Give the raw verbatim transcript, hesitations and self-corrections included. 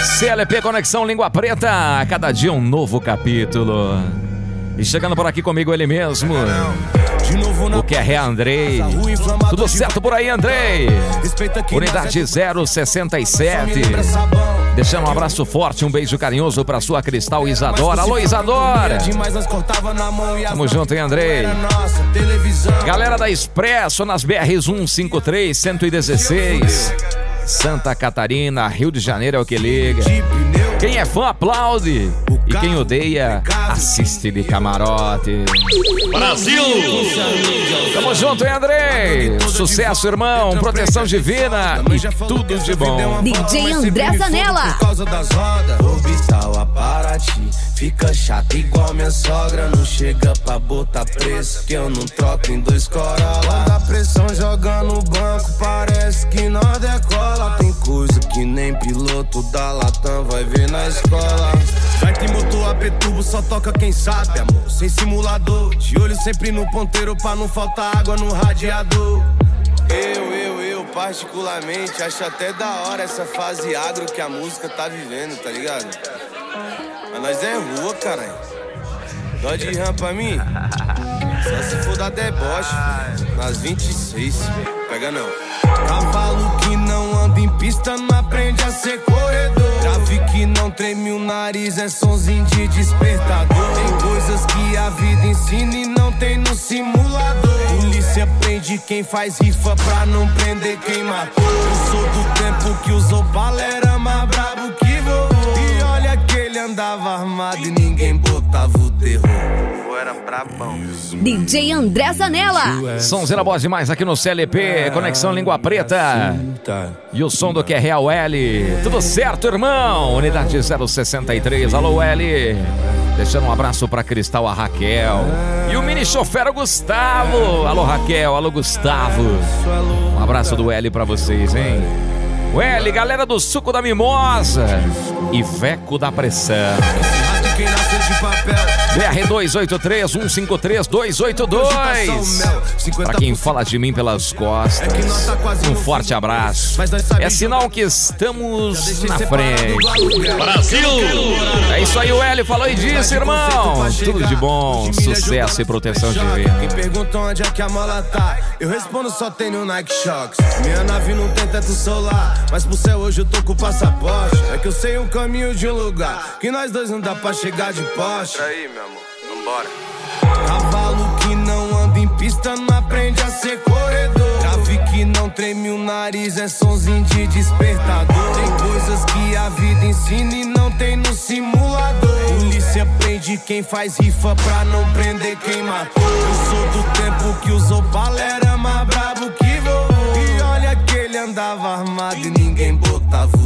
C L P Conexão Língua Preta, cada dia um novo capítulo. E chegando por aqui comigo ele mesmo, o que é Andrei. Tudo certo por aí, Andrei? Unidade zero sessenta e sete. Deixando um abraço forte, um beijo carinhoso pra sua Cristal Isadora. Alô, Isadora! Tamo junto, hein, Andrei? Galera da Expresso nas B Rs cento e cinquenta e três, cento e dezesseis. Santa Catarina, Rio de Janeiro é o que liga. Quem é fã aplaude e quem odeia assiste de camarote. Brasil! Tamo junto, hein, Andrei? Sucesso, irmão, proteção divina e tudo de bom. D J André Zanella. Por causa das rodas, orbital a Paraty. Fica chato igual minha sogra. Não chega pra botar preço, que eu não troco em dois Corolla. Quando a pressão joga no banco, parece que nós decola. Tem coisa que nem piloto da Latam vai ver na escola. Vai ter motor A P turbo, só toca quem sabe, amor. Sem simulador, de olho sempre no ponteiro pra não faltar água no radiador. Eu, eu, eu, particularmente, acho até da hora essa fase agro que a música tá vivendo, tá ligado? Mas nós é rua, caralho. Dó de ram pra mim? Só se for da deboche, filho. Nas vinte e seis. Pega não. Cavalo que não anda em pista não aprende a ser corredor. Grave que não treme o nariz é sonzinho de despertador. Tem coisas que a vida ensina e não tem no simulador. Polícia prende quem faz rifa pra não prender quem matou. Eu sou do tempo que usou bala, era mais brabo que vovô. E olha que ele andava armado e ninguém botava o terror. Eu era brabão. D J André Zanella. Sonzeira boa demais aqui no C L P Conexão Língua Preta. E o som do que é Real L. Tudo certo, irmão? Unidade zero sessenta e três. Alô, L. Deixando um abraço pra Cristal, a Raquel. E o mini chofer, o Gustavo. Alô, Raquel. Alô, Gustavo. Um abraço do L pra vocês, hein? O L, galera do Suco da Mimosa e Veco da Pressão. B R dois oito três, um cinco três, dois oito dois. Pra quem fala de mim pelas costas, um forte abraço. É sinal que estamos na frente. Brasil! É isso aí, o L falou e disse, irmão. Tudo de bom, sucesso e proteção divina. Quem pergunta onde é que a mala tá, eu respondo só tem no Nike Shox. Minha nave não tem teto solar, mas pro céu hoje eu tô com o passaporte. É que eu sei o caminho de um lugar que nós dois não dá pra chegar de Porsche. Aí, meu amor, vambora. Cavalo que não anda em pista não aprende a ser corredor. Grave que não treme o nariz é sonzinho de despertador. Tem coisas que a vida ensina e não tem no simulador. Polícia prende quem faz rifa pra não prender quem matou. Eu sou do tempo que usou bala, era mais brabo que vovô. E olha que ele andava armado e ninguém botava